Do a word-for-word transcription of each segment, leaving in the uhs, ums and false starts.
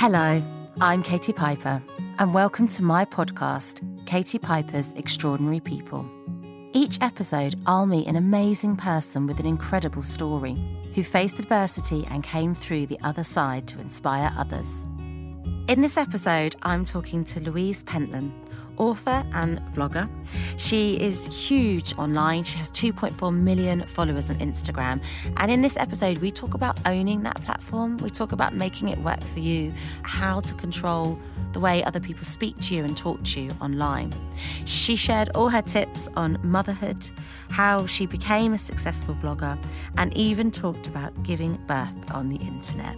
Hello, I'm Katie Piper, and welcome to my podcast, Katie Piper's Extraordinary People. Each episode, I'll meet an amazing person with an incredible story who faced adversity and came through the other side to inspire others. In this episode, I'm talking to Louise Pentland, author and vlogger. She is huge online. She has two point four million followers on Instagram. And in this episode, we talk about owning that platform. We talk about making it work for you, how to control the way other people speak to you and talk to you online. She shared all her tips on motherhood, how she became a successful vlogger, and even talked about giving birth on the internet.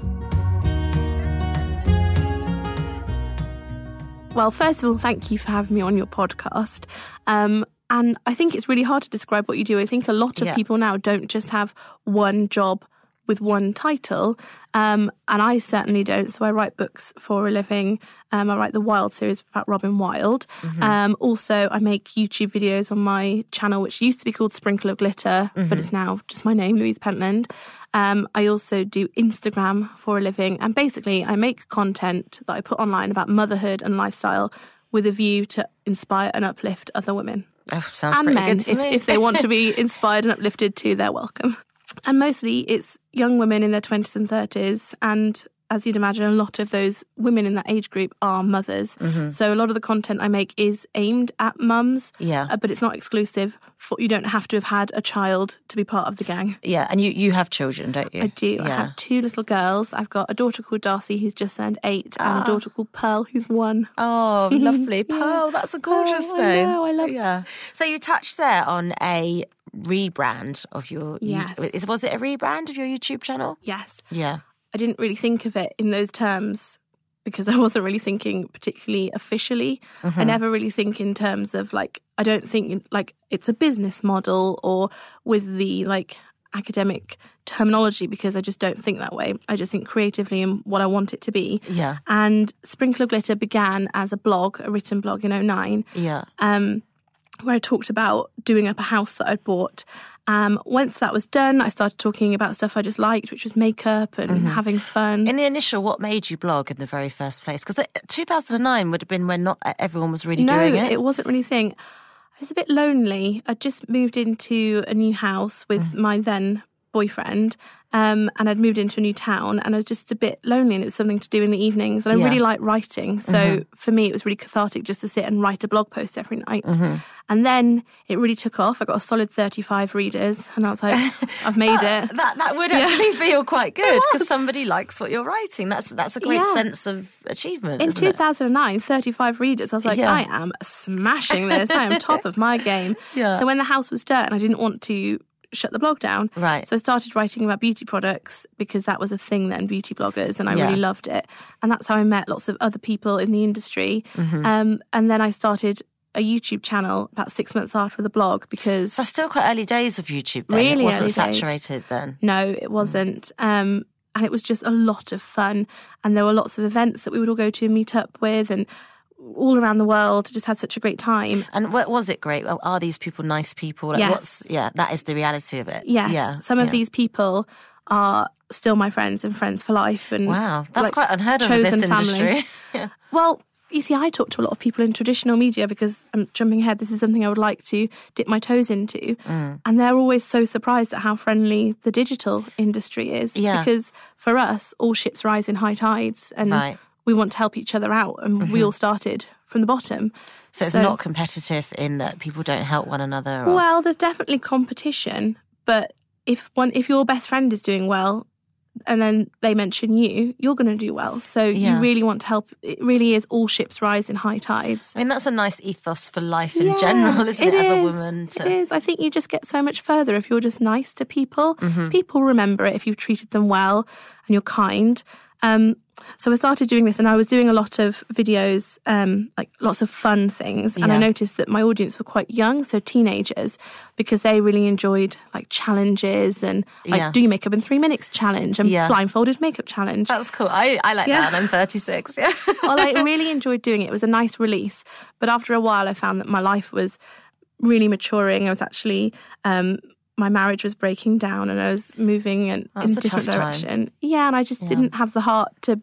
Well, first of all, thank you for having me on your podcast. Um, and I think it's really hard to describe what you do. I think a lot of yeah. people now don't just have one job with one title. Um, and I certainly don't. So I write books for a living. Um, I write the Wild series about Robin Wilde. Mm-hmm. Um, also, I make YouTube videos on my channel, which used to be called Sprinkle of Glitter, mm-hmm. but it's now just my name, Louise Pentland. Um, I also do Instagram for a living. And basically, I make content that I put online about motherhood and lifestyle with a view to inspire and uplift other women. Oh, sounds and pretty men, good to if, me. if they want to be inspired and uplifted too, they're welcome. And mostly it's young women in their twenties and thirties. And as you'd imagine, a lot of those women in that age group are mothers. Mm-hmm. So a lot of the content I make is aimed at mums, yeah. uh, but it's not exclusive. For, you don't have to have had a child to be part of the gang. Yeah, and you, you have children, don't you? I do. Yeah. I have two little girls. I've got a daughter called Darcy who's just turned eight ah. and a daughter called Pearl who's one. Oh, lovely. Pearl, that's a gorgeous oh, name. I know, I love it. Yeah. So you touched there on a rebrand of your... Yes. You, was it a rebrand of your YouTube channel? Yes. Yeah. I didn't really think of it in those terms because I wasn't really thinking particularly officially. Mm-hmm. I never really think in terms of like, I don't think like it's a business model or with the like academic terminology because I just don't think that way. I just think creatively and what I want it to be. Yeah. And Sprinkle of Glitter began as a blog, a written blog in oh nine. Yeah. Um, where I talked about doing up a house that I'd bought. Um, once that was done, I started talking about stuff I just liked, which was makeup and mm-hmm. having fun. In the initial, what made you blog in the very first place? Because two thousand nine would have been when not everyone was really no, doing it. No, it wasn't really a thing. I was a bit lonely. I'd just moved into a new house with mm. my then boyfriend, um, and I'd moved into a new town, and I was just a bit lonely, and it was something to do in the evenings. And I yeah. really like writing, so mm-hmm. for me it was really cathartic just to sit and write a blog post every night. Mm-hmm. And then it really took off. I got a solid thirty-five readers, and I was like, I've made that, it. That that would actually yeah. feel quite good because somebody likes what you're writing. That's that's a great yeah. sense of achievement. In isn't two thousand nine, it? thirty-five readers. I was like, yeah. I am smashing this. I am top of my game. Yeah. So when the house was done, I didn't want to shut the blog down. Right. So I started writing about beauty products because that was a thing then, beauty bloggers, and I yeah. really loved it. And that's how I met lots of other people in the industry. Mm-hmm. Um, and then I started a YouTube channel about six months after the blog because... That's still quite early days of YouTube then. Really It wasn't early saturated days. then? No, it wasn't. Um, and it was just a lot of fun. And there were lots of events that we would all go to and meet up with, and all around the world, just had such a great time. And what was it great? Are these people nice people? Like, yes. What's, yeah, that is the reality of it. Yes. Yeah. Some of yeah. these people are still my friends and friends for life. And wow, that's like, quite unheard of in this industry. yeah. Well, you see, I talk to a lot of people in traditional media because I'm jumping ahead. This is something I would like to dip my toes into. Mm. And they're always so surprised at how friendly the digital industry is. Yeah. Because for us, all ships rise in high tides. And right. we want to help each other out. And mm-hmm. we all started from the bottom. So it's so, not competitive in that people don't help one another? Or... Well, there's definitely competition. But if one, if your best friend is doing well, and then they mention you, you're going to do well. So yeah. you really want to help. It really is all ships rise in high tides. I mean, that's a nice ethos for life in yeah, general, isn't it, it as is, a woman? To... It is. I think you just get so much further if you're just nice to people. Mm-hmm. People remember it if you've treated them well and you're kind. Um, so I started doing this, and I was doing a lot of videos, um, like lots of fun things. And yeah. I noticed that my audience were quite young, so teenagers, because they really enjoyed like challenges and like yeah. do your makeup in three minutes challenge and yeah. blindfolded makeup challenge. That's cool. I, I like yeah. that. I'm thirty-six. Yeah. Well, I really enjoyed doing it. It was a nice release. But after a while, I found that my life was really maturing. I was actually... Um, my marriage was breaking down and I was moving in, in a different direction. Time. Yeah, and I just yeah. didn't have the heart to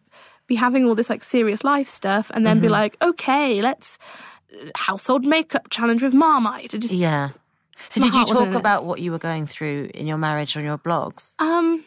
be having all this like serious life stuff and then mm-hmm. be like, okay, let's household makeup challenge with Marmite. It just, yeah. So did you talk about what you were going through in your marriage on your blogs? Um,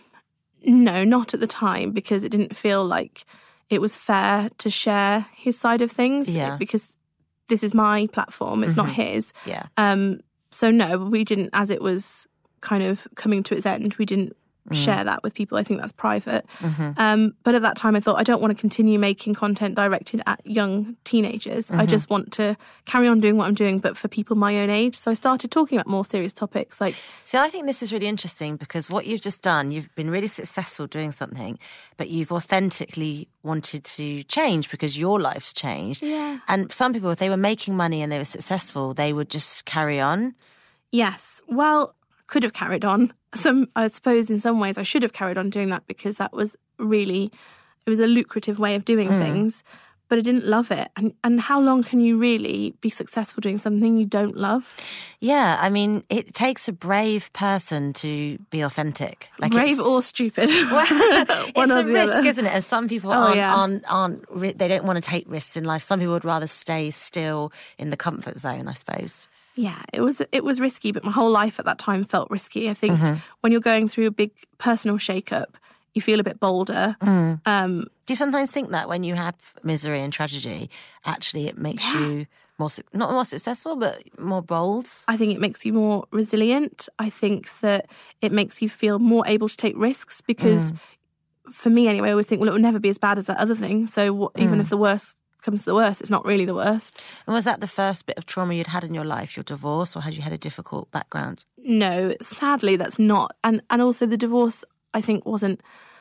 no, not at the time, because it didn't feel like it was fair to share his side of things. Yeah. Because this is my platform, it's mm-hmm. not his. Yeah. Um. So no, we didn't, as it was kind of coming to its end, we didn't Mm. share that with people. I think that's private. Mm-hmm. Um, but at that time I thought, I don't want to continue making content directed at young teenagers. Mm-hmm. I just want to carry on doing what I'm doing, but for people my own age. So I started talking about more serious topics. Like, see, I think this is really interesting because what you've just done, you've been really successful doing something, but you've authentically wanted to change because your life's changed. Yeah. And some people, if they were making money and they were successful, they would just carry on. Yes. Well, could have carried on. Some, I suppose in some ways I should have carried on doing that because that was really, it was a lucrative way of doing mm. things, but I didn't love it. And and how long can you really be successful doing something you don't love? Yeah, I mean, it takes a brave person to be authentic. Like brave or stupid. Well, it's a risk, other. isn't it? And some people oh, aren't, yeah. aren't, aren't, they don't want to take risks in life. Some people would rather stay still in the comfort zone, I suppose. Yeah, it was it was risky, but my whole life at that time felt risky. I think mm-hmm. when you're going through a big personal shake-up, you feel a bit bolder. Mm. Um, Do you sometimes think that when you have misery and tragedy, actually it makes yeah. you more, not more successful, but more bold? I think it makes you more resilient. I think that it makes you feel more able to take risks because, mm. for me anyway, I always think, well, it will never be as bad as that other thing. So what, even mm. if the worst comes to the worst, it's not really the worst. And was that the first bit of trauma you'd had in your life, your divorce, or had you had a difficult background? No, sadly that's not. And and also the divorce, I think, wasn't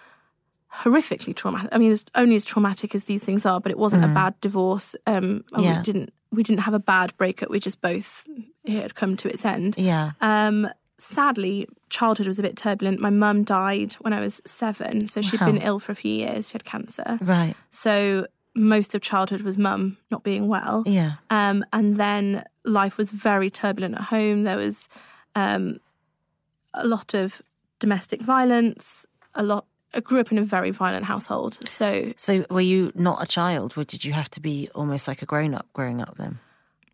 horrifically traumatic. I mean, it's only as traumatic as these things are, but it wasn't mm. a bad divorce. Um, yeah. we didn't we didn't have a bad breakup. We just both, it had come to its end. Yeah. Um, sadly, childhood was a bit turbulent. My mum died when I was seven, so she'd wow. been ill for a few years. She had cancer. Right. So most of childhood was mum not being well. Yeah. Um, and then life was very turbulent at home. There was um, a lot of domestic violence, a lot. I grew up in a very violent household. So So were you not a child? Or did you have to be almost like a grown-up growing up then?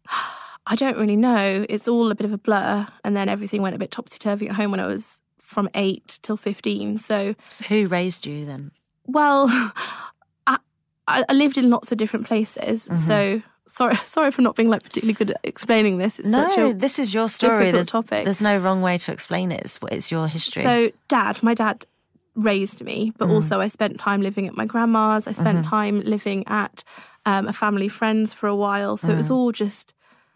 I don't really know. It's all a bit of a blur. And then everything went a bit topsy-turvy at home when I was from eight till fifteen. So, so who raised you then? Well, I, I lived in lots of different places. Mm-hmm. So sorry sorry for not being like particularly good at explaining this. It's no, such a this is your story. There's, topic. There's no wrong way to explain it. It's, it's your history. So dad, my dad raised me, but mm. also I spent time living at my grandma's. I spent mm-hmm. time living at um, a family friend's for a while. So mm. it was all just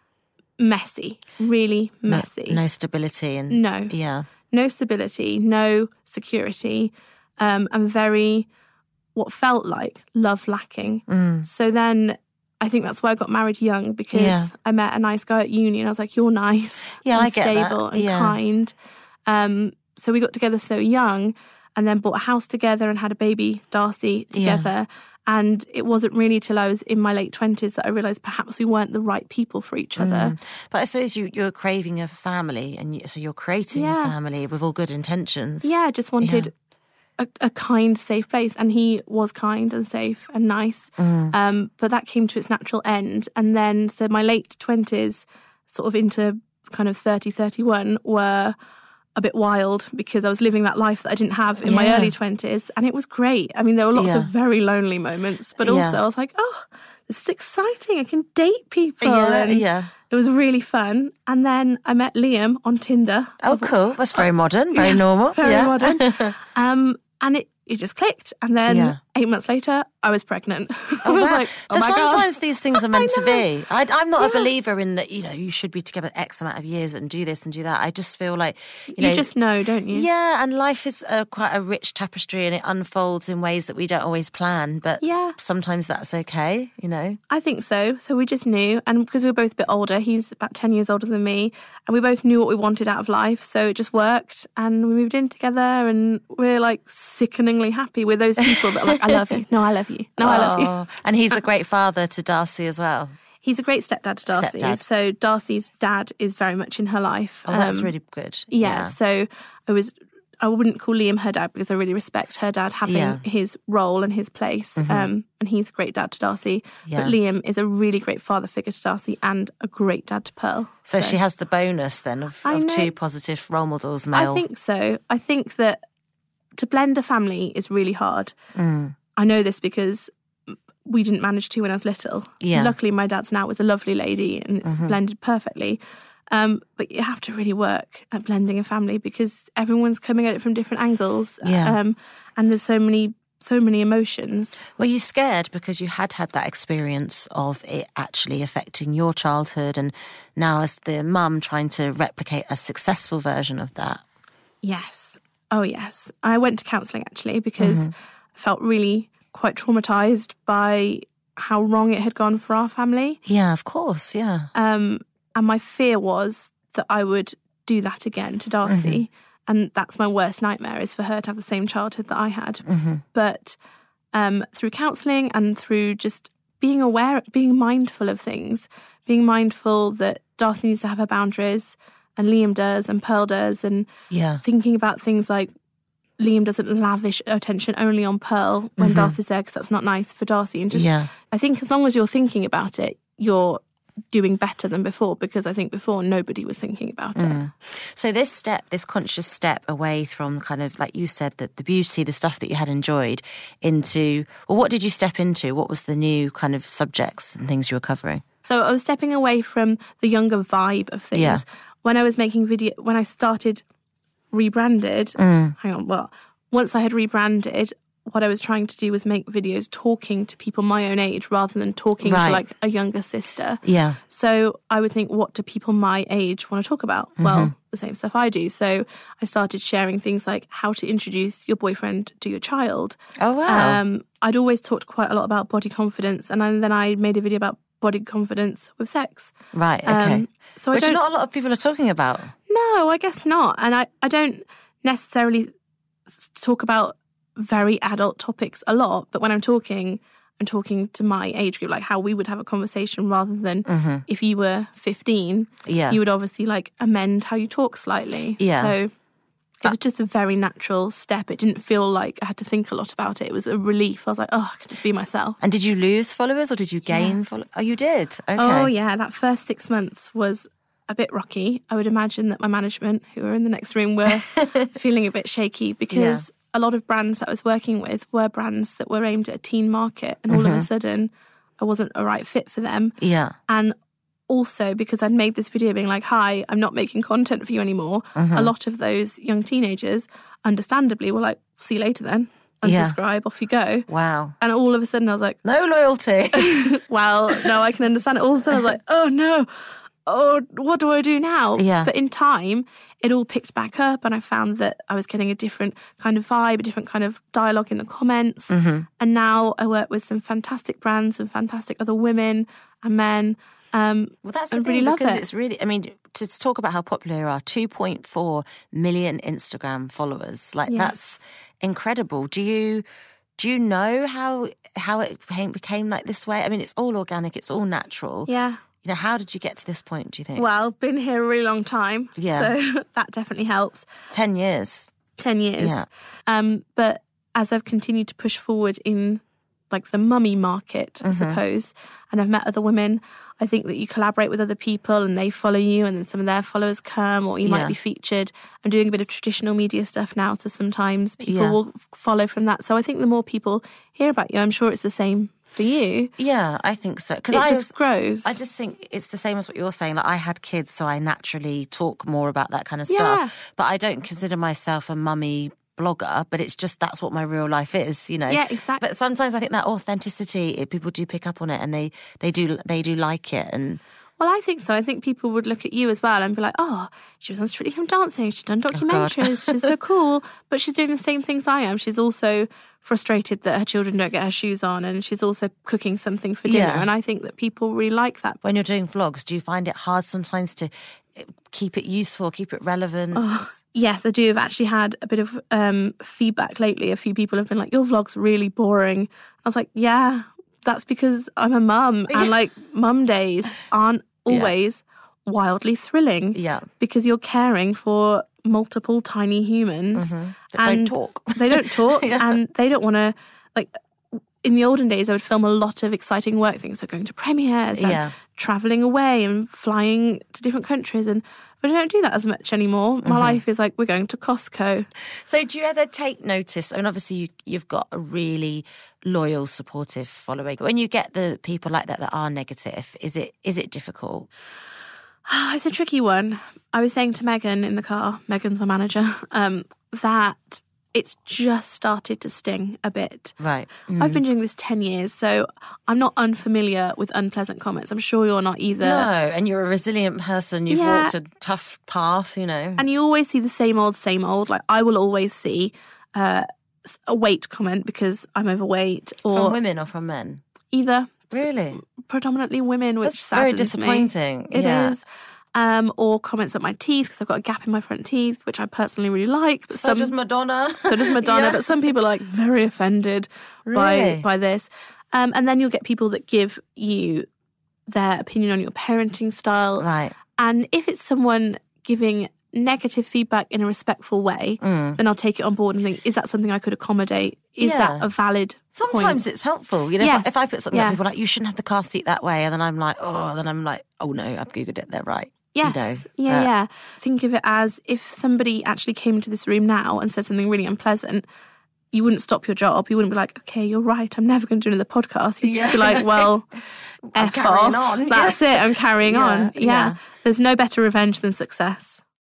messy, really messy. No, no stability. and No. Yeah. No stability, no security, um, and very, what felt like love lacking. Mm. So then I think that's why I got married young, because yeah. I met a nice guy at uni and I was like, you're nice yeah, and I get stable that. and yeah. kind. Um, so we got together so young and then bought a house together and had a baby, Darcy, together. Yeah. And it wasn't really till I was in my late twenties that I realised perhaps we weren't the right people for each other. Mm. But I suppose you, you're craving a family, and you, so you're creating yeah. a family with all good intentions. Yeah, I just wanted yeah. a, a kind, safe place. And he was kind and safe and nice. Mm. Um, but that came to its natural end. And then, so my late twenties, sort of into kind of thirty, thirty-one, were a bit wild because I was living that life that I didn't have in yeah. my early twenties. And it was great. I mean, there were lots yeah. of very lonely moments, but also yeah. I was like, oh, this is exciting. I can date people. Yeah, and yeah. it was really fun. And then I met Liam on Tinder. Oh, cool. That's very modern, very normal. Very yeah. modern. um, and it, it just clicked. And then yeah. eight months later, I was pregnant. Oh, I was wow. like, oh but my God. sometimes these things are meant to be. I, I'm not yeah. a believer in that, you know, you should be together X amount of years and do this and do that. I just feel like, you know. You just know, don't you? Yeah, and life is a, quite a rich tapestry and it unfolds in ways that we don't always plan. But yeah. sometimes that's okay, you know. I think so. So we just knew. And because we were both a bit older, he's about ten years older than me. And we both knew what we wanted out of life. So it just worked. And we moved in together and we're like sickeningly happy. We're those people that are like, I love you. No, I love you. No, oh, I love you. And he's a great father to Darcy as well. He's a great stepdad to Darcy. Stepdad. So Darcy's dad is very much in her life. Oh, that's um, really good. Yeah, yeah. So I was I wouldn't call Liam her dad because I really respect her dad having Yeah. his role and his place. Mm-hmm. Um, and he's a great dad to Darcy. Yeah. But Liam is a really great father figure to Darcy and a great dad to Pearl. So, she has the bonus then of, I of know. two positive role models, male. I think so. I think that to blend a family is really hard. Mm. I know this because we didn't manage to when I was little. Yeah. Luckily, my dad's now with a lovely lady and it's Mm-hmm. blended perfectly. Um, but you have to really work at blending a family because everyone's coming at it from different angles. Yeah. Um, and there's so many, so many emotions. Were you scared because you had had that experience of it actually affecting your childhood, and now as the mum trying to replicate a successful version of that? Yes. Oh, yes. I went to counselling actually because I felt really quite traumatised by how wrong it had gone for our family. Yeah, of course, yeah. Um, and my fear was that I would do that again to Darcy. And that's my worst nightmare, is for her to have the same childhood that I had. But um, through counselling and through just being aware, being mindful of things, being mindful that Darcy needs to have her boundaries and Liam does and Pearl does, and Yeah. thinking about things like Liam doesn't lavish attention only on Pearl when Darcy's there because that's not nice for Darcy. And just, Yeah. I think as long as you're thinking about it, you're doing better than before, because I think before nobody was thinking about it. So this step, this conscious step away from kind of, like you said, that the beauty, the stuff that you had enjoyed, into, well, what did you step into? What was the new kind of subjects and things you were covering? So I was stepping away from the younger vibe of things. Yeah. When I was making video, when I started rebranded, hang on, well, once I had rebranded, what I was trying to do was make videos talking to people my own age rather than talking Right. to like a younger sister. Yeah. So I would think, what do people my age want to talk about? Well, the same stuff I do. So I started sharing things like how to introduce your boyfriend to your child. Oh, wow. Um, I'd always talked quite a lot about body confidence, and then I made a video about body confidence with sex. Right, okay. Um, so Which I don't, not a lot of people are talking about. no, I guess not. And I, I don't necessarily talk about very adult topics a lot, but when I'm talking, I'm talking to my age group, like how we would have a conversation, rather than if you were fifteen, Yeah. you would obviously like amend how you talk slightly. Yeah. So it was just a very natural step. It didn't feel like I had to think a lot about it. It was a relief. I was like, oh, I can just be myself. And did you lose followers or did you gain Yes. followers? Oh, you did? Okay. Oh, yeah. That first six months was a bit rocky. I would imagine that my management, who were in the next room, were feeling a bit shaky because a lot of brands that I was working with were brands that were aimed at a teen market. And all of a sudden, I wasn't a right fit for them. Yeah. And also because I'd made this video being like, hi, I'm not making content for you anymore. A lot of those young teenagers, understandably, were like, see you later then. Yeah. Unsubscribe, off you go. Wow. And all of a sudden I was like, No loyalty. well, no, I can understand it. All of a sudden I was like, oh no, oh, what do I do now? Yeah. But in time, it all picked back up, and I found that I was getting a different kind of vibe, a different kind of dialogue in the comments. Mm-hmm. And now I work with some fantastic brands and fantastic other women and men. Um, Well, that's the I thing, really love because it. it's really, I mean, to talk about how popular you are, two point four million Instagram followers. Like, Yes. that's incredible. Do you do you know how how it became, became like this way? I mean, it's all organic, it's all natural. yeah. You know, how did you get to this point, do you think? Well, been here a really long time. Yeah. So that definitely helps. Ten years. ten years. Yeah. Um, but as I've continued to push forward in like the mummy market, I suppose, and I've met other women, I think that you collaborate with other people and they follow you, and then some of their followers come, or you Yeah. might be featured. I'm doing a bit of traditional media stuff now, so sometimes people Yeah. will follow from that. So I think the more people hear about you, I'm sure it's the same for you. Yeah, I think so. Because It I just grows. I just think it's the same as what you're saying. Like, I had kids, so I naturally talk more about that kind of Yeah. stuff. But I don't consider myself a mummy blogger, but it's just that's what my real life is, you know. Yeah, exactly. But sometimes I think that authenticity, it- people do pick up on it, and they they do they do like it. And Well, I think so. I think people would look at you as well and be like, oh, she was on Strictly Come Dancing. She's done documentaries. She's so cool. But she's doing the same things I am. She's also frustrated that her children don't get her shoes on, and she's also cooking something for dinner. Yeah. And I think that people really like that. when you're doing vlogs, do you find it hard sometimes to keep it useful, keep it relevant? Yes, I do. I've actually had a bit of um, feedback lately. A few people have been like, your vlog's really boring. I was like, yeah, that's because I'm a mum. And like mum days aren't always wildly thrilling. Yeah. Because you're caring for multiple tiny humans. Mm-hmm. That and don't talk. They don't talk Yeah. and they don't want to, like, in the olden days, I would film a lot of exciting work things, so going to premieres and Yeah. travelling away and flying to different countries. And but I don't do that as much anymore. My Mm-hmm. life is like, we're going to Costco. So do you ever take notice? I mean, obviously you, you've got a really loyal, supportive following. When you get the people like that that are negative, is it is it difficult? It's a tricky one. I was saying to Megan in the car, Megan's my manager, um, that it's just started to sting a bit. Right. I've been doing this ten years, so I'm not unfamiliar with unpleasant comments. I'm sure you're not either. No, and you're a resilient person. You've Yeah. walked a tough path, you know. And you always see the same old, same old. Like, I will always see uh, a weight comment because I'm overweight, or From women or from men? either. Really? Predominantly women, which That's very saddens me. disappointing. It Yeah. is. Um, or comments about my teeth because I've got a gap in my front teeth, which I personally really like. But So some, does Madonna. so does Madonna. Yeah. But some people are like very offended by Really? by this. Um, and then you'll get people that give you their opinion on your parenting style. Right. And if it's someone giving negative feedback in a respectful way, then I'll take it on board and think, is that something I could accommodate? Is Yeah. that a valid Sometimes point? it's helpful. You know, Yes, if, I, if I put something up, yes. people are like, you shouldn't have the car seat that way. And then I'm like, oh, then I'm like, oh no, I've Googled it, they're right. Yes. You know, yeah, but- yeah. Think of it as if somebody actually came into this room now and said something really unpleasant, you wouldn't stop your job. You wouldn't be like, okay, you're right, I'm never going to do another podcast. You'd just be like, well, I'm F carrying off. on. That's it, I'm carrying Yeah, on. Yeah. yeah. There's no better revenge than success.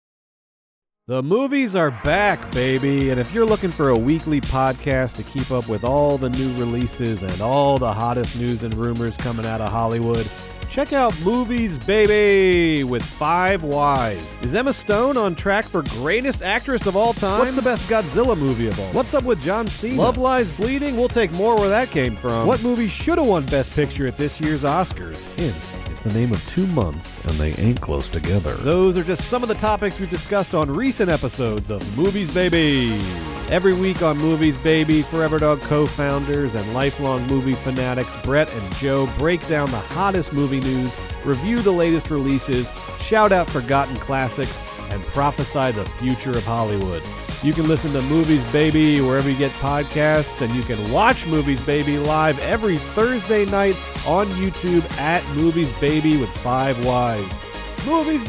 The movies are back, baby, and if you're looking for a weekly podcast to keep up with all the new releases and all the hottest news and rumors coming out of Hollywood, check out Movies Baby with Five Whys. Is Emma Stone on track for greatest actress of all time? What's the best Godzilla movie of all? What's up with John Cena? Love Lies Bleeding? We'll take more where that came from. What movie should have won Best Picture at this year's Oscars? Hint. It's the name of two months, and they ain't close together. Those are just some of the topics we've discussed on recent episodes of Movies Baby. Every week on Movies Baby, Forever Dog co-founders and lifelong movie fanatics Brett and Joe break down the hottest movie news, review the latest releases, shout out forgotten classics, and prophesy the future of Hollywood. You can listen to Movies Baby wherever you get podcasts, and you can watch Movies Baby live every Thursday night on YouTube at Movies Baby with Five Whys. Movies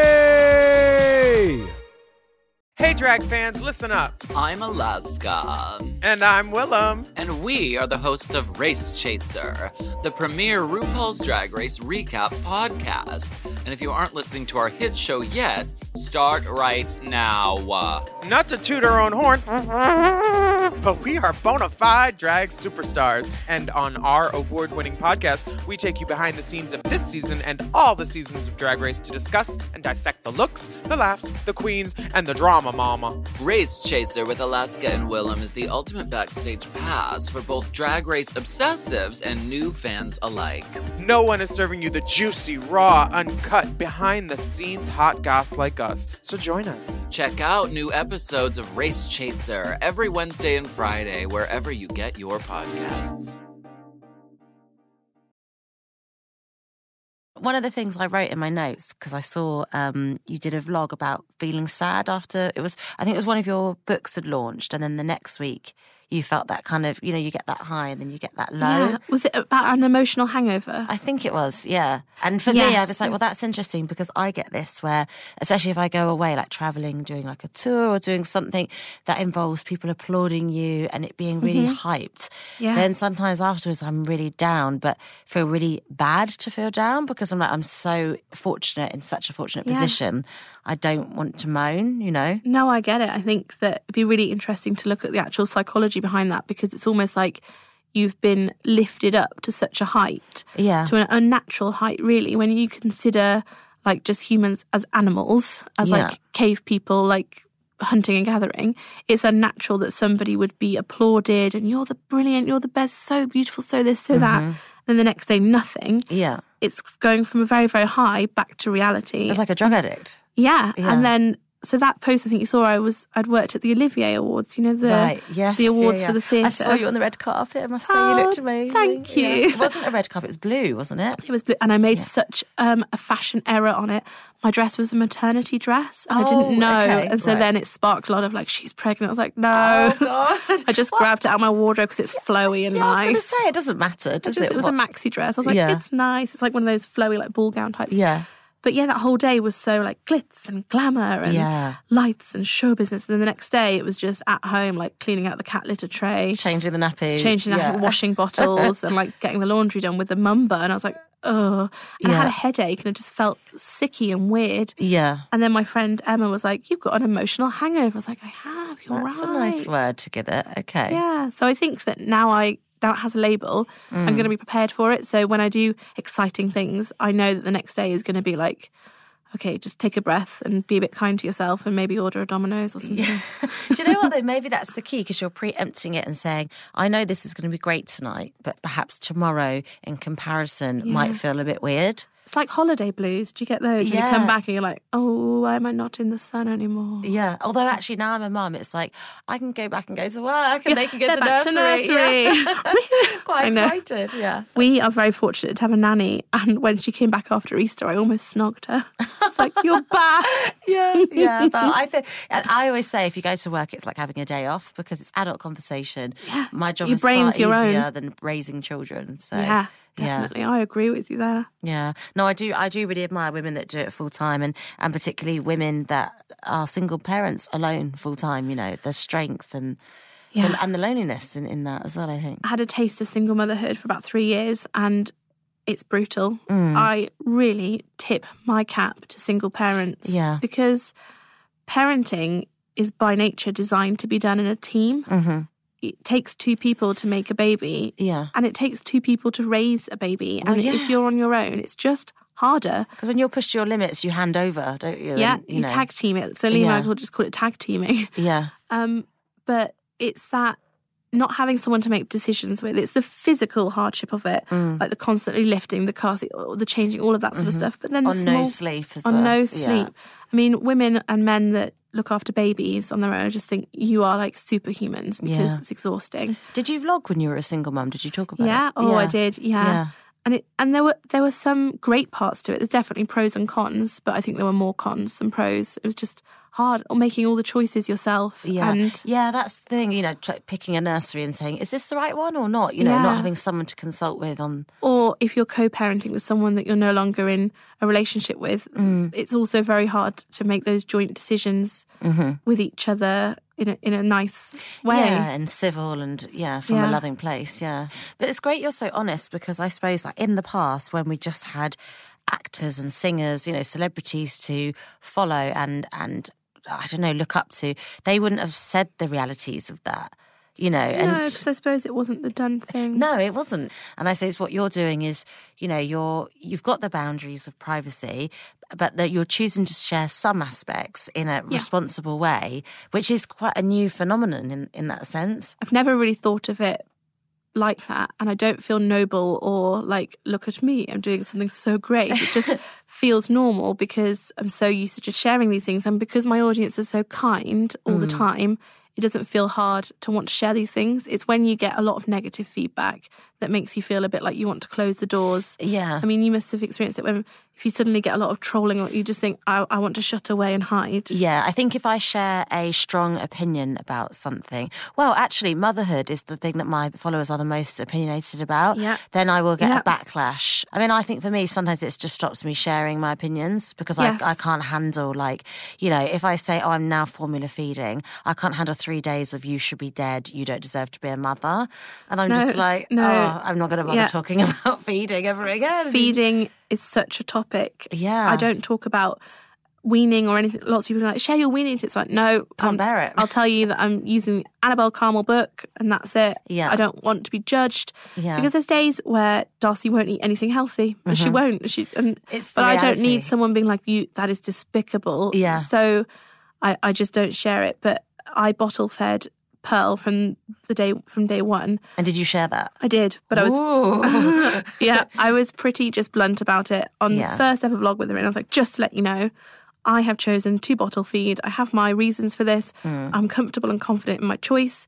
Baby! Hey, drag fans, listen up. I'm Alaska. And I'm Willem. And we are the hosts of Race Chaser, the premier RuPaul's Drag Race recap podcast. And if you aren't listening to our hit show yet, start right now. Not to toot our own horn, but we are bona fide drag superstars. And on our award-winning podcast, we take you behind the scenes of this season and all the seasons of Drag Race to discuss and dissect the looks, the laughs, the queens, and the drama, mama. Race Chaser with Alaska and Willem is the ultimate backstage pass for both Drag Race obsessives and new fans alike. No one is serving you the juicy, raw, uncut, behind-the-scenes hot goss like us. So join us. Check out new episodes of Race Chaser every Wednesday and Friday, wherever you get your podcasts. One of the things I wrote in my notes, because I saw um, you did a vlog about feeling sad after, it was, I think it was one of your books had launched, and then the next week you felt that kind of, you know, you get that high and then you get that low. Yeah. Was it about an emotional hangover? I think it was, yeah. And for me, I Yes. was like, well, that's interesting because I get this where, especially if I go away, like traveling, doing like a tour or doing something that involves people applauding you and it being really hyped. Yeah. Then sometimes afterwards I'm really down, but feel really bad to feel down because I'm like, I'm so fortunate in such a fortunate Yeah. position. I don't want to moan, you know? No, I get it. I think that it'd be really interesting to look at the actual psychology behind that because it's almost like you've been lifted up to such a height, Yeah. to an unnatural height, really, when you consider like just humans as animals, as Yeah. like cave people, like hunting and gathering. It's unnatural that somebody would be applauded and you're the brilliant, you're the best, so beautiful, so this, so that. And the next day, nothing. Yeah. It's going from a very, very high back to reality. It's like a drug addict. Yeah. Yeah. And then so that post I think you saw, I was I'd worked at the Olivier Awards, you know, the Right, yes, the awards yeah, yeah. for the theatre. I saw you on the red carpet. I must say, Oh, you looked amazing. thank you. Yeah. It wasn't a red carpet; it was blue, wasn't it? It was blue, and I made such um, a fashion error on it. My dress was a maternity dress, and I Oh, didn't know. okay, and so right. then it sparked a lot of like, she's pregnant. I was like, no. Oh God! I just grabbed it out of my wardrobe because it's flowy and Yeah, I was nice. going to say it doesn't matter, does Just- it? it was a What- maxi dress. I was like, Yeah. it's nice. It's like one of those flowy like ball gown types. Yeah. But yeah, that whole day was so like glitz and glamour and Yeah. lights and show business. And then the next day it was just at home, like cleaning out the cat litter tray, Changing the nappies, changing yeah. out, washing bottles and like getting the laundry done with the mumba. And I was like, oh. And I Yeah. had a headache and it just felt sicky and weird. Yeah. And then my friend Emma was like, you've got an emotional hangover. I was like, I have, you're That's right. a nice word to give it. Okay. Yeah. So I think that now I now it has a label, Mm. I'm going to be prepared for it. So when I do exciting things, I know that the next day is going to be like, okay, just take a breath and be a bit kind to yourself and maybe order a Domino's or something. Do you know what, though? Maybe that's the key, because you're preempting it and saying, I know this is going to be great tonight, but perhaps tomorrow in comparison might feel a bit weird. It's like holiday blues. Do you get those? When Yeah. you come back and you're like, oh, why am I not in the sun anymore? Yeah. Although actually now I'm a mum, it's like, I can go back and go to work and they can go they're to back to nursery. nursery. Yeah. Quite I know. excited, yeah. We are very fortunate to have a nanny, and when she came back after Easter, I almost snogged her. It's like, you're back. Yeah, yeah. But I think, and I always say, if you go to work, it's like having a day off, because it's adult conversation. Yeah. My job Your is brain's far your own. easier than raising children. So Yeah, yeah. definitely. I agree with you there. Yeah. No, I do I do really admire women that do it full time, and, and particularly women that are single parents alone full time, you know, the strength and Yeah. the, and the loneliness in, in that as well, I think. I had a taste of single motherhood for about three years and it's brutal. Mm. I really tip my cap to single parents. Yeah. Because parenting is by nature designed to be done in a team. Mm-hmm. It takes two people to make a baby. Yeah. And it takes two people to raise a baby. Well, and yeah. if you're on your own, it's just harder. Because when you're pushed to your limits, you hand over, don't you? Yeah, And, you, know. tag team it. So Lee Yeah. and I will just call it tag teaming. Yeah. Um, but it's that not having someone to make decisions with. It's the physical hardship of it, Mm. like the constantly lifting, the car seat, the changing, all of that sort of stuff. But then the On small, no sleep as on well. no Yeah. sleep. I mean, women and men that look after babies on their own, I just think you are like superhumans because Yeah. it's exhausting. Did you vlog when you were a single mum? Did you talk about Yeah. it? Oh, I did. Yeah. Yeah. And it and there were there were some great parts to it. There's definitely pros and cons, but I think there were more cons than pros. It was just hard making all the choices yourself. Yeah, And yeah, that's the thing. You know, tr- picking a nursery and saying, "Is this the right one or not?" You know, Yeah. not having someone to consult with on. or if you're co-parenting with someone that you're no longer in a relationship with, Mm. it's also very hard to make those joint decisions with each other in a, in a nice way. Mm-hmm. Yeah, and civil and yeah, from Yeah. a loving place. Yeah, but it's great you're so honest, because I suppose like in the past when we just had actors and singers, you know, celebrities to follow and and I don't know, look up to, they wouldn't have said the realities of that. You know, No, and because I suppose it wasn't the done thing. no, it wasn't. And I suppose what you're doing is, you know, you're you've got the boundaries of privacy, but that you're choosing to share some aspects in a responsible way, which is quite a new phenomenon in, in that sense. I've never really thought of it like that, and I don't feel noble or like, look at me, I'm doing something so great. It just feels normal because I'm so used to just sharing these things, and because my audience is so kind all the time, it doesn't feel hard to want to share these things. It's when you get a lot of negative feedback that makes you feel a bit like you want to close the doors. Yeah. I mean, you must have experienced it when if you suddenly get a lot of trolling, or you just think, I, I want to shut away and hide. Yeah, I think if I share a strong opinion about something, well, actually, motherhood is the thing that my followers are the most opinionated about, Yeah. then I will get Yeah. a backlash. I mean, I think for me, sometimes it just stops me sharing my opinions because Yes. I, I can't handle, like, you know, if I say, oh, I'm now formula feeding, I can't handle three days of you should be dead, you don't deserve to be a mother. And I'm No, just like, no. oh, I'm not going to bother Yeah. talking about feeding ever again. Feeding is such a topic. Yeah. I don't talk about weaning or anything. Lots of people are like, share your weaning tips. Like, no. Can't um, bear it. I'll tell you that I'm using the Annabelle Carmel book and that's it. Yeah. I don't want to be judged. Yeah. Because there's days where Darcy won't eat anything healthy. And she won't. She and It's the But I don't reality. need someone being like, you, that is despicable. Yeah. So I, I just don't share it. But I bottle fed Pearl from the day from day one. And did you share that? I did, but I was Ooh. yeah, I was pretty just blunt about it on Yeah. the first ever vlog with her, and I was like, just to let you know, I have chosen to bottle feed. I have my reasons for this. Mm. I'm comfortable and confident in my choice.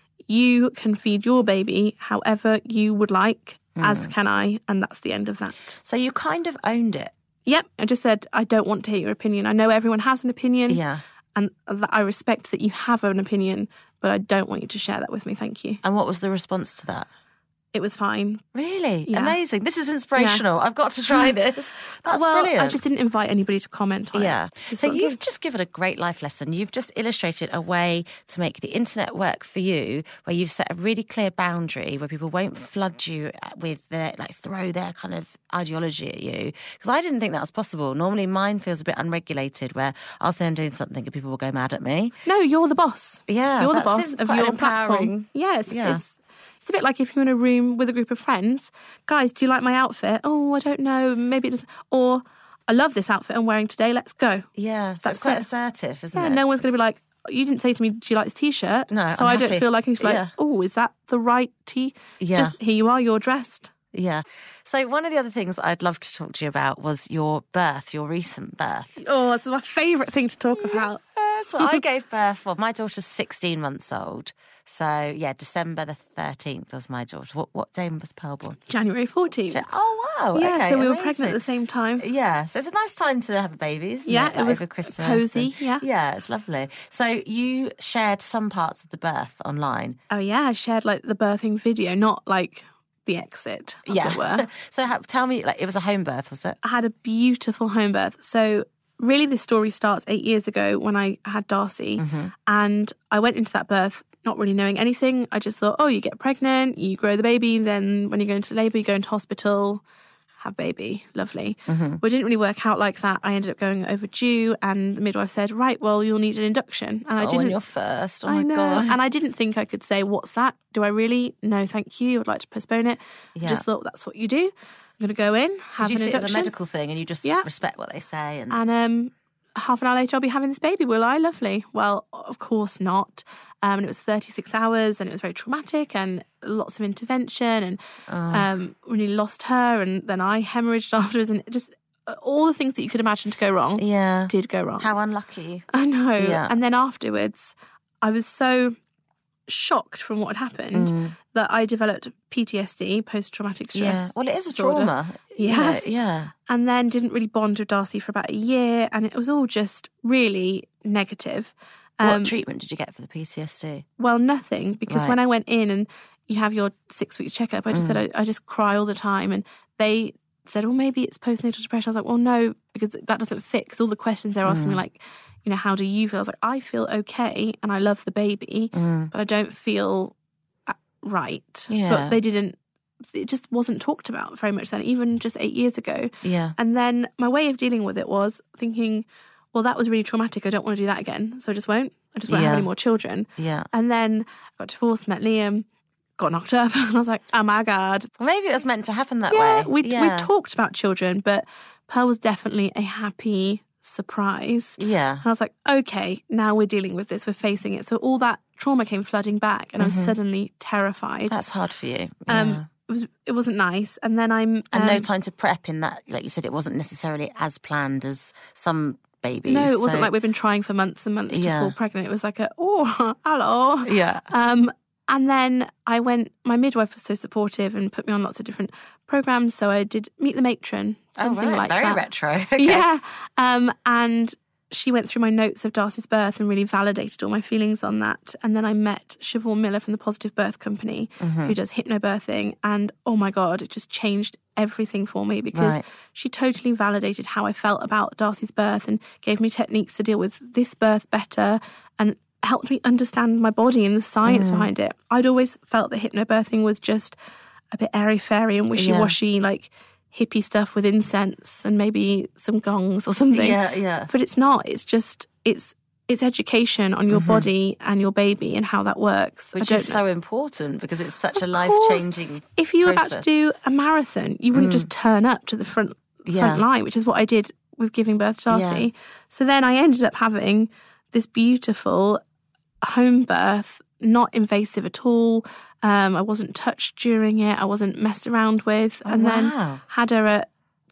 You can feed your baby however you would like, mm. as can I, and that's the end of that. So you kind of owned it. Yep, I just said, I don't want to hear your opinion. I know everyone has an opinion. Yeah. And I respect that you have an opinion, but I don't want you to share that with me. Thank you. And what was the response to that? It was fine. Really? Yeah. Amazing. This is inspirational. Yeah. I've got to try this. That's well, brilliant. I just didn't invite anybody to comment on yeah. it. Yeah. So you've just given a great life lesson. You've just illustrated a way to make the internet work for you, where you've set a really clear boundary where people won't flood you with their, like, throw their kind of ideology at you. Because I didn't think that was possible. Normally mine feels a bit unregulated, where I'll say I'm doing something and people will go mad at me. No, you're the boss. Yeah. You're the that's boss of quite your empowering. platform. Yeah, it's, Yeah. it's It's a bit like if you're in a room with a group of friends. Guys, do you like my outfit? Oh, I don't know. Maybe it doesn't. Or, I love this outfit I'm wearing today. Let's go. Yeah. So That's it's quite it. assertive, isn't Yeah, it? no one's going to be like, you didn't say to me, do you like this T-shirt? No, So I'm I don't happy. feel like I need to be like, Yeah. oh, is that the right T? It's Yeah. just, here you are, you're dressed. Yeah. So one of the other things I'd love to talk to you about was your birth, your recent birth. Oh, this is my favourite thing to talk about. Uh, so I gave birth, well, my daughter's sixteen months old. So, yeah, December the thirteenth was my daughter. What what day was Pearl born? January fourteenth. Oh, wow. Yeah, okay, so we were amazing. pregnant at the same time. Yeah, so it's a nice time to have a baby, isn't Yeah, it? it was over Christmas. cosy, and- yeah. Yeah, it's lovely. So you shared some parts of the birth online. Oh, yeah, I shared like the birthing video, not like the exit, as it were. So ha- tell me, like, it was a home birth, was it? I had a beautiful home birth. So really this story starts eight years ago when I had Darcy, Mm-hmm. and I went into that birth not really knowing anything. I just thought, oh, you get pregnant, you grow the baby, then when you go into labour, you go into hospital, have baby, lovely. Mm-hmm. Well, it didn't really work out like that. I ended up going overdue, and the midwife said, right, well, you'll need an induction. And I oh, didn't. and you're first. Oh, I my know. God. And I didn't think I could say, what's that? Do I really? No, thank you. I'd like to postpone it. Yeah. I just thought that's what you do. I'm going to go in, have you an see it as induction. a medical thing and you just Yeah. respect what they say. And, And um, half an hour later, I'll be having this baby, will I? Lovely. Well, of course not. Um, and it was thirty-six hours, and it was very traumatic, and lots of intervention, and um, we nearly lost her, and then I hemorrhaged afterwards, and just all the things that you could imagine to go wrong yeah. did go wrong. How unlucky. I know. Yeah. And then afterwards, I was so shocked from what had happened Mm. that I developed P T S D, post-traumatic stress Yeah. Well, it is a disorder. trauma. Yes. Yeah. yeah. And then didn't really bond with Darcy for about a year, and it was all just really negative. What Um, treatment did you get for the P T S D? Well, nothing, because Right. when I went in and you have your six weeks checkup, I just Mm. said I, I just cry all the time, and they said, well, maybe it's postnatal depression. I was like, well, no, because that doesn't fit. Because all the questions they're asking me, Mm. like, you know, how do you feel? I was like, I feel okay, and I love the baby, Mm. but I don't feel uh, right. Yeah. But they didn't. It just wasn't talked about very much then, even just eight years ago. Yeah. And then my way of dealing with it was thinking, well, that was really traumatic. I don't want to do that again. So I just won't. I just won't Yeah. have any more children. Yeah. And then I got divorced, met Liam, got knocked up. And I was like, oh my God. Well, maybe it was meant to happen that Yeah, way. we yeah. we talked about children, but Pearl was definitely a happy surprise. Yeah. And I was like, okay, now we're dealing with this. We're facing it. So all that trauma came flooding back, and I was suddenly terrified. That's hard for you. Um, Yeah. It was it wasn't nice. And then I'm and no um, time to prep in that. Like you said, it wasn't necessarily as planned as some babies. No, it wasn't so- like we've been trying for months and months Yeah. to fall pregnant. It was like a, oh, hello. Yeah. Um, and then I went, my midwife was so supportive and put me on lots of different programs. So I did Meet the Matron, something oh, right. like Very that. retro. Okay. Yeah. Um, and she went through my notes of Darcy's birth and really validated all my feelings on that. And then I met Siobhan Miller from the Positive Birth Company, Mm-hmm. who does hypnobirthing. And oh my God, it just changed everything for me, because Right. she totally validated how I felt about Darcy's birth and gave me techniques to deal with this birth better, and helped me understand my body and the science Mm. behind it. I'd always felt that hypnobirthing was just a bit airy-fairy and wishy-washy, like hippie stuff with incense and maybe some gongs or something. Yeah, yeah. But it's not. It's just, it's it's education on your body and your baby and how that works. Which I don't is know. so important because it's such a Of life-changing course. If you were about to process. do a marathon, you wouldn't just turn up to the front Yeah. front line, which is what I did with giving birth to Darcy. Yeah. So then I ended up having this beautiful home birth, not invasive at all. Um, I wasn't touched during it. I wasn't messed around with. Oh, and then wow. had her at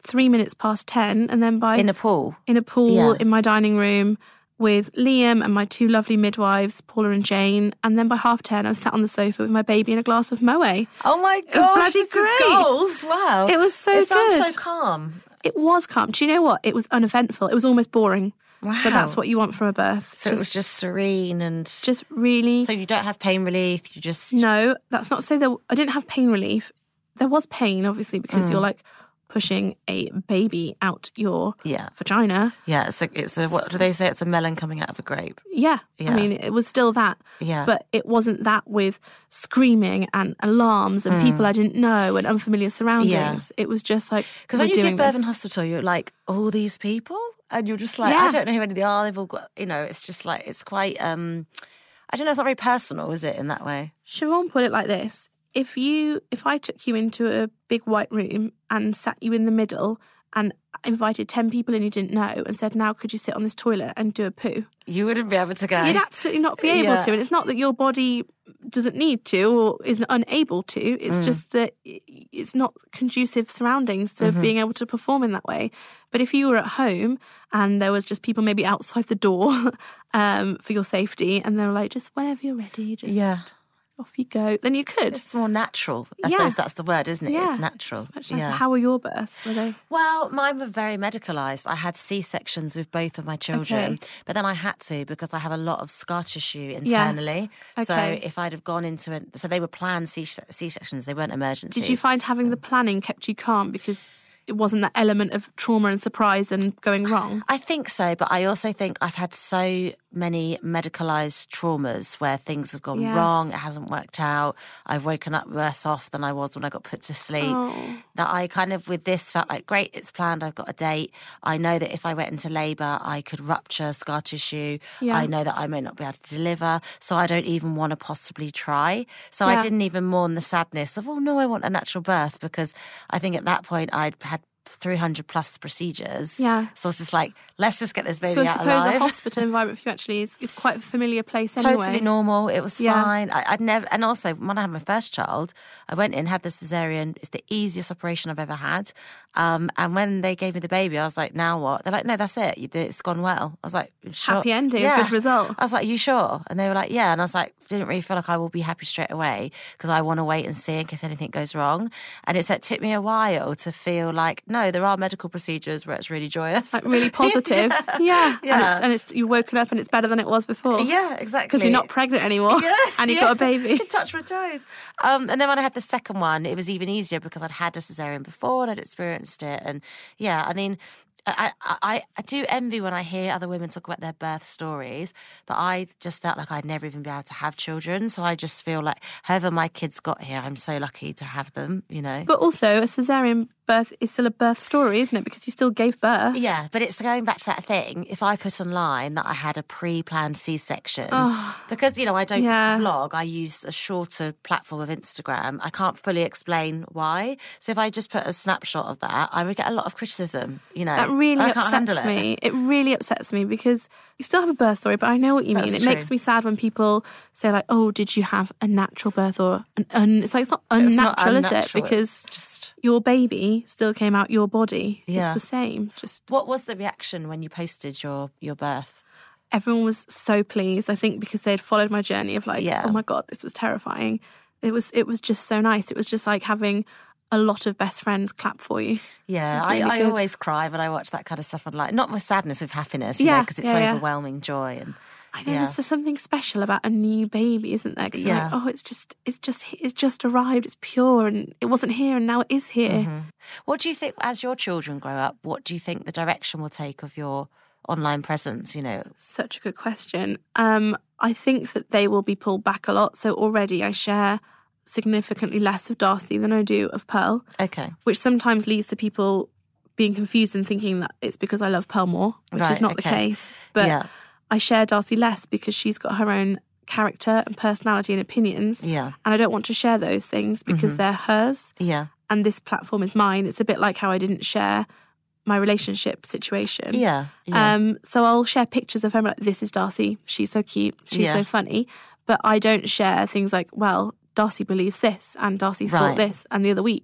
three minutes past ten, and then by In a pool. in a pool Yeah. in my dining room with Liam and my two lovely midwives, Paula and Jane. And then by half ten, I was sat on the sofa with my baby and a glass of Moët. Oh my It was gosh, bloody this is great. goals. Wow. It was so It sounds good. so calm. It was calm. Do you know what? It was uneventful. It was almost boring. Wow. But that's what you want from a birth. So it was just serene and... just really... So you don't have pain relief, you just... No, that's not to say that I didn't have pain relief. There was pain, obviously, because Mm. you're like pushing a baby out your Yeah. vagina. Yeah, it's a, it's a, what do they say? It's a melon coming out of a grape. Yeah. Yeah. I mean, it was still that. Yeah. But it wasn't that with screaming and alarms and people I didn't know and unfamiliar surroundings. It was just like, Because we're when you doing give birth this. in hospital, you're like, all these people? And you're just like, Yeah. I don't know who any of they are. They've all got, you know, it's just like, it's quite, um, I don't know, it's not very personal, is it, in that way? Siobhan put it like this. If you, if I took you into a big white room and sat you in the middle and invited ten people in you didn't know and said, now could you sit on this toilet and do a poo? You wouldn't be able to go. You'd absolutely not be able Yeah. to. And it's not that your body doesn't need to or is unable to. It's Mm. just that it's not conducive surroundings to Mm-hmm. being able to perform in that way. But if you were at home and there was just people maybe outside the door um, for your safety and they were like, just whenever you're ready, just Yeah. off you go, then you could. It's more natural. I Yeah. suppose that's the word, isn't it? Yeah. It's natural. Much nicer. Yeah. How were your births? Were they? Well, mine were very medicalised. I had C-sections with both of my children, Okay. but then I had to because I have a lot of scar tissue internally. Yes. So Okay. if I'd have gone into it, so they were planned C- C-sections, they weren't emergencies. Did you find having the planning kept you calm because it wasn't that element of trauma and surprise and going wrong? I think so, but I also think I've had so many medicalised traumas where things have gone Yes. wrong, it hasn't worked out, I've woken up worse off than I was when I got put to sleep, Oh. that I kind of, with this, felt like, great, it's planned, I've got a date, I know that if I went into labour, I could rupture scar tissue, Yeah. I know that I may not be able to deliver, so I don't even want to possibly try. So I Yeah. didn't even mourn the sadness of, oh no, I want a natural birth, because I think at that point I'd had three hundred plus procedures. Yeah. So it's just like, let's just get this baby So I out suppose alive. a hospital environment for you actually is, is quite a familiar place anyway. Totally normal. It was Yeah. fine. I, I'd never, and also when I had my first child, I went in, had the cesarean. It's the easiest operation I've ever had. Um, and when they gave me the baby, I was like, now what? They're like, no, that's it. You- It's gone well. I was like, sure. Happy ending, Yeah. good result. I was like, you sure? And they were like, yeah. And I was like, didn't really feel like I will be happy straight away because I want to wait and see in case anything goes wrong. And it's like, took me a while to feel like, no, there are medical procedures where it's really joyous. Like really positive. yeah. Yeah. And, it's, and it's you've woken up and it's better than it was before. Yeah, exactly. Because you're not pregnant anymore. Yes, and you've yeah. got a baby. Touch my toes. Um, and then when I had the second one, it was even easier because I'd had a cesarean before and I'd experienced it. And yeah, I mean, I, I, I do envy when I hear other women talk about their birth stories, but I just felt like I'd never even be able to have children. So I just feel like however my kids got here, I'm so lucky to have them, you know. But also, a cesarean birth is still a birth story, isn't it? Because you still gave birth. Yeah, but it's going back to that thing. If I put online that I had a pre-planned C-section, because, you know, I don't Yeah. vlog, I use a shorter platform of Instagram, I can't fully explain why. So if I just put a snapshot of that, I would get a lot of criticism, you know. That really I can't handle upsets it. me. It really upsets me because you still have a birth story, but I know what you mean. That's It true. makes me sad when people say like, "Oh, did you have a natural birth or an un?" It's like it's not It's unnatural, not is it? unnatural, Because it's just... your baby still came out your body. Yeah. It's the same. Just What was the reaction when you posted your, your birth? everyone was so pleased. I think because they'd followed my journey of like, Yeah. oh my god, this was terrifying. It was. It was just so nice. It was just like having a lot of best friends clap for you. Yeah, It's I, really I good. always cry when I watch that kind of stuff online. Not with sadness, with happiness, you Yeah, know, because it's yeah, yeah. overwhelming joy. And I know yeah. there's just something special about a new baby, isn't there? Because Yeah. like, oh, it's just, it's just, it's just arrived. It's pure, and it wasn't here, and now it is here. Mm-hmm. What do you think, as your children grow up, what do you think the direction will take of your online presence, you know? Such a good question. Um, I think that they will be pulled back a lot. So already I share significantly less of Darcy than I do of Pearl, Okay. which sometimes leads to people being confused and thinking that it's because I love Pearl more, which is Right, not the okay. case. But Yeah. I share Darcy less because she's got her own character and personality and opinions. Yeah. And I don't want to share those things because Mm-hmm. they're hers. Yeah. And this platform is mine. It's a bit like how I didn't share my relationship situation. Yeah. yeah. Um, so I'll share pictures of her like, this is Darcy. She's so cute. She's Yeah. so funny. But I don't share things like, well, Darcy believes this and Darcy thought Right. this and the other week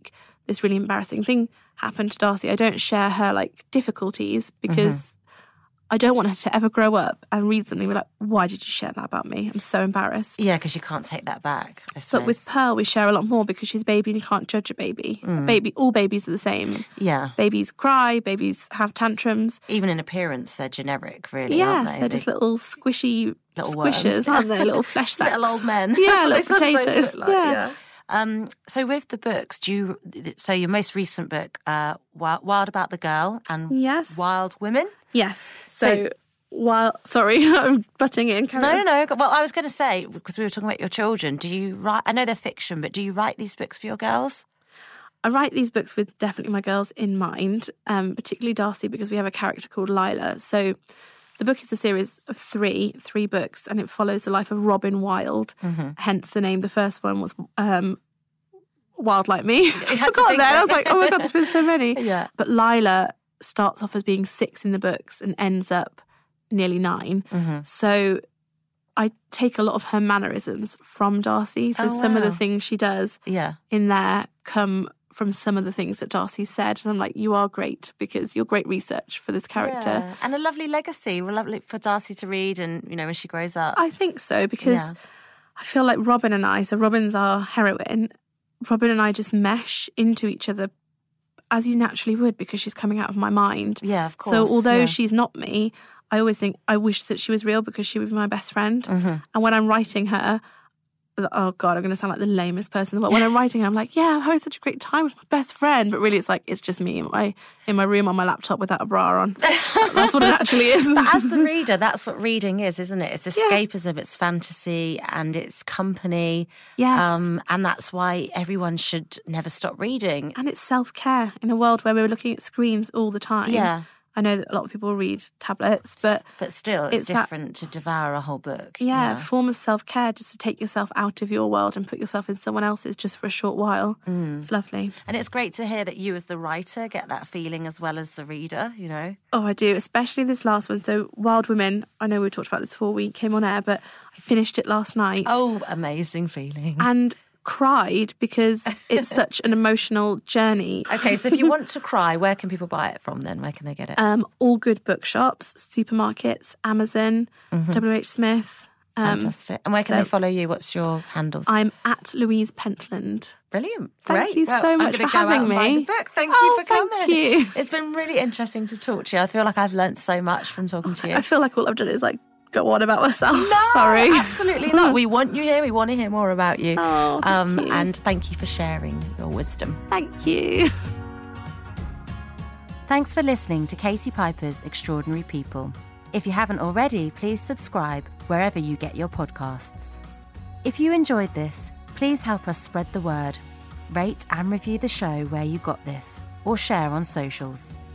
this really embarrassing thing happened to Darcy. I don't share her like difficulties because mm-hmm. I don't want her to ever grow up and read something and be like, why did you share that about me? I'm so embarrassed. Yeah, because you can't take that back, I suppose. But with Pearl, we share a lot more because she's a baby and you can't judge a baby. Mm. Baby, all babies are the same. Yeah. Babies cry, babies have tantrums. Even in appearance, they're generic, really, yeah, aren't they? They're just little squishy little squishers, worms. aren't they? Little flesh sacks. Little old men. Yeah, little potatoes. Like, yeah. yeah. Um, so with the books, do you? So your most recent book, uh, Wild, Wild About the Girl and yes. Wild Women? Yes. So... so While, sorry, I'm butting in. No, no, no. Well, I was going to say, because we were talking about your children, do you write, I know they're fiction, but do you write these books for your girls? I write these books with definitely my girls in mind, um, particularly Darcy, because we have a character called Lila. So the book is a series of three, three books, and it follows the life of Robin Wilde, mm-hmm. hence the name. The first one was um, Wild Like Me. I forgot that. I was like, oh my God, there's been so many. Yeah. But Lila starts off as being six in the books and ends up nearly nine. Mm-hmm. So I take a lot of her mannerisms from Darcy. So oh, some wow. of the things she does yeah. in there come from some of the things that Darcy said. And I'm like, you are great because you're great research for this character. Yeah. And a lovely legacy. We're lovely for Darcy to read and, you know, when she grows up. I think so because yeah. I feel like Robin and I, so Robin's our heroine, Robin and I just mesh into each other as you naturally would because she's coming out of my mind. Yeah, of course. So although yeah. she's not me, I always think I wish that she was real because she was my best friend. Mm-hmm. And when I'm writing her, oh God, I'm going to sound like the lamest person. But when I'm writing her, I'm like, yeah, I'm having such a great time with my best friend. But really, it's like, it's just me in my, in my room on my laptop without a bra on. That's what it actually is. But as the reader, that's what reading is, isn't it? It's escapism, yeah. it's fantasy, and it's company. Yes. Um, and that's why everyone should never stop reading. And it's self-care in a world where we're looking at screens all the time. Yeah. I know that a lot of people read tablets, but... But still, it's, it's different that, to devour a whole book. Yeah, yeah, a form of self-care, just to take yourself out of your world and put yourself in someone else's just for a short while. Mm. It's lovely. And it's great to hear that you as the writer get that feeling as well as the reader, you know? Oh, I do, especially this last one. So Wild Women, I know we talked about this before we came on air, but I finished it last night. Oh, amazing feeling. And... cried because it's such an emotional journey. Okay, so if you want to cry, where can people buy it from then? Where can they get it? Um, all good bookshops, supermarkets, Amazon, mm-hmm. W H Smith. Um, Fantastic. And where can they follow you? What's your handles? I'm at Louise Pentland. Brilliant. Thank Great. you well, so much I'm for go having out and me. buy the book. Thank oh, you for coming. Thank you. It's been really interesting to talk to you. I feel like I've learnt so much from talking to you. I feel like all I've done is like go on about myself. No, sorry. Absolutely not. We want you here. We want to hear more about you. Oh, thank um, you. And thank you for sharing your wisdom. Thank you. Thanks for listening to Katie Piper's Extraordinary People. If you haven't already, please subscribe wherever you get your podcasts. If you enjoyed this, please help us spread the word. Rate and review the show where you got this, or share on socials.